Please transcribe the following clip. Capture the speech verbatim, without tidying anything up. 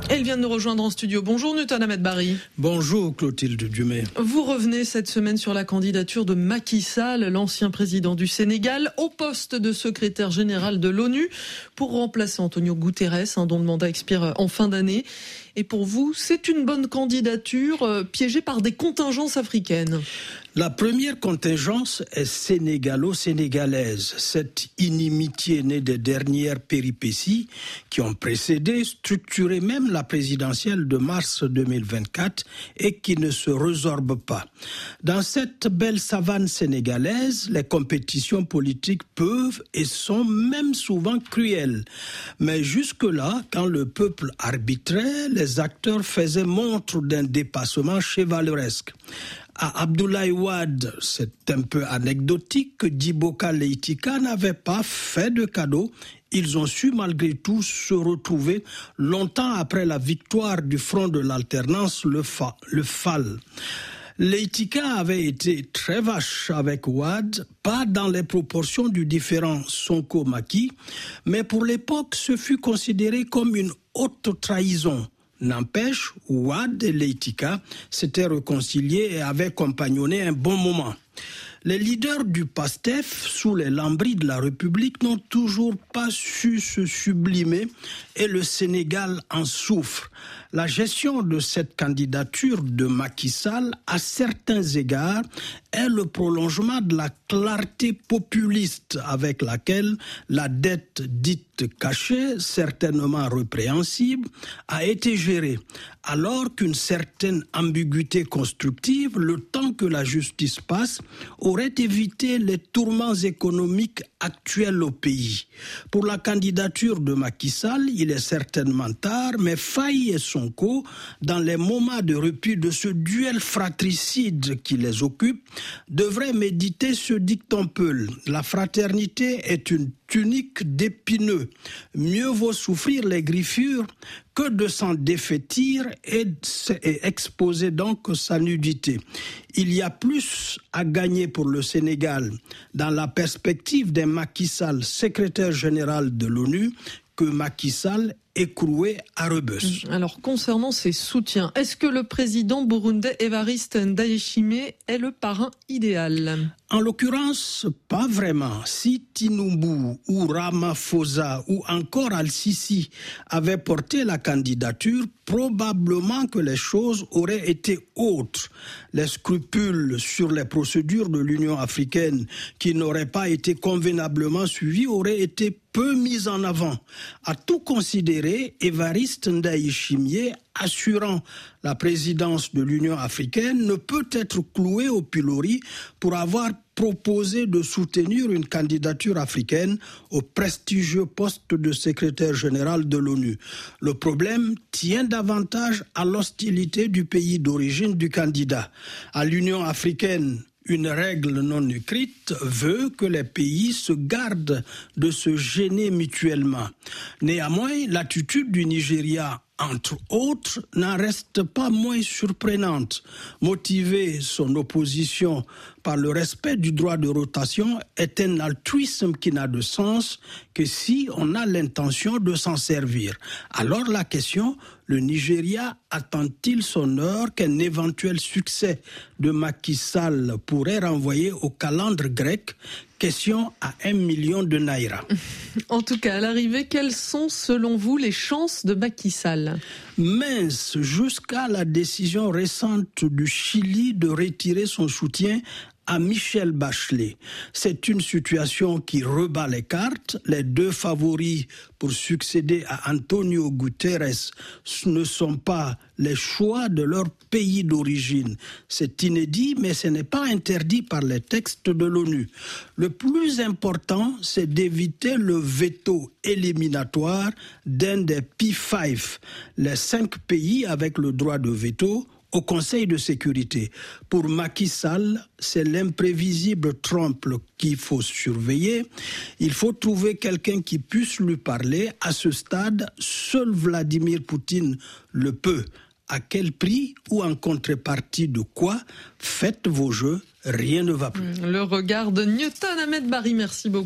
Elle vient de nous rejoindre en studio. Bonjour Newton Ahmed Barry. Bonjour Clotilde Dumais. Vous revenez cette semaine sur la candidature de Macky Sall, l'ancien président du Sénégal, au poste de secrétaire général de l'ONU pour remplacer Antonio Guterres, hein, dont le mandat expire en fin d'année. Et pour vous, c'est une bonne candidature euh, piégée par des contingences africaines. La première contingence est sénégalo-sénégalaise. Cette inimitié née des dernières péripéties qui ont précédé, structuré même la présidentielle de mars deux mille vingt-quatre et qui ne se résorbe pas. Dans cette belle savane sénégalaise, les compétitions politiques peuvent et sont même souvent cruelles. Mais jusque-là, quand le peuple arbitrait, les acteurs faisaient montre d'un dépassement chevaleresque. À Abdoulaye Wade, c'est un peu anecdotique que Djiboka Leïtika n'avait pas fait de cadeau. Ils ont su malgré tout se retrouver longtemps après la victoire du Front de l'Alternance, le, Fa, le F A L. Leïtika avait été très vache avec Wade, pas dans les proportions du différend Sonko-Macky, mais pour l'époque, ce fut considéré comme une haute trahison. N'empêche, Wade et Leïtika s'étaient réconciliés et avaient compagnonné un bon moment. Les leaders du PASTEF, sous les lambris de la République, n'ont toujours pas su se sublimer et le Sénégal en souffre. La gestion de cette candidature de Macky Sall, à certains égards, est le prolongement de la clarté populiste avec laquelle la dette dite cachée, certainement répréhensible, a été gérée, alors qu'une certaine ambiguïté constructive, le temps que la justice passe, aurait évité les tourments économiques actuels au pays. Pour la candidature de Macky Sall, il est certainement tard, mais Faye et Sonko, dans les moments de rupture de ce duel fratricide qui les occupe, devraient méditer ce dicton peul. La fraternité est une tunique d'épineux. Mieux vaut souffrir les griffures que de s'en défaitir et, et exposer donc sa nudité. Il y a plus à gagner pour le Sénégal dans la perspective d'un Macky Sall, secrétaire général de l'ONU, que Macky Sall écroué à Rebeuss. Alors, concernant ses soutiens, est-ce que le président burundais Evariste Ndayishimiye est le parrain idéal ? En l'occurrence, pas vraiment. Si Tinubu ou Ramaphosa ou encore Al-Sisi avaient porté la candidature, probablement que les choses auraient été autres. Les scrupules sur les procédures de l'Union africaine qui n'auraient pas été convenablement suivis auraient été peu mis en avant. À tout considérer, Evariste Ndayishimiye, assurant la présidence de l'Union africaine, ne peut être cloué au pilori pour avoir proposé de soutenir une candidature africaine au prestigieux poste de secrétaire général de l'ONU. Le problème tient davantage à l'hostilité du pays d'origine du candidat. À l'Union africaine, une règle non écrite veut que les pays se gardent de se gêner mutuellement. Néanmoins, l'attitude du Nigeria, entre autres, n'en reste pas moins surprenante. Motiver son opposition par le respect du droit de rotation est un altruisme qui n'a de sens que si on a l'intention de s'en servir. Alors la question, le Nigeria attend-il son heure qu'un éventuel succès de Macky Sall pourrait renvoyer au calendre grec? Question à un million de naira. En tout cas, à l'arrivée, quelles sont selon vous les chances de Macky Sall ? Mince, jusqu'à la décision récente du Chili de retirer son soutien à Michelle Bachelet. C'est une situation qui rebat les cartes. Les deux favoris pour succéder à Antonio Guterres ne sont pas les choix de leur pays d'origine. C'est inédit, mais ce n'est pas interdit par les textes de l'ONU. Le plus important, c'est d'éviter le veto éliminatoire d'un des P cinq, les cinq pays avec le droit de veto au Conseil de sécurité. Pour Macky Sall, c'est l'imprévisible Trump qu'il faut surveiller. Il faut trouver quelqu'un qui puisse lui parler. À ce stade, seul Vladimir Poutine le peut. À quel prix ou en contrepartie de quoi? Faites vos jeux, rien ne va plus. Le regard de Newton Ahmed Barry, merci beaucoup.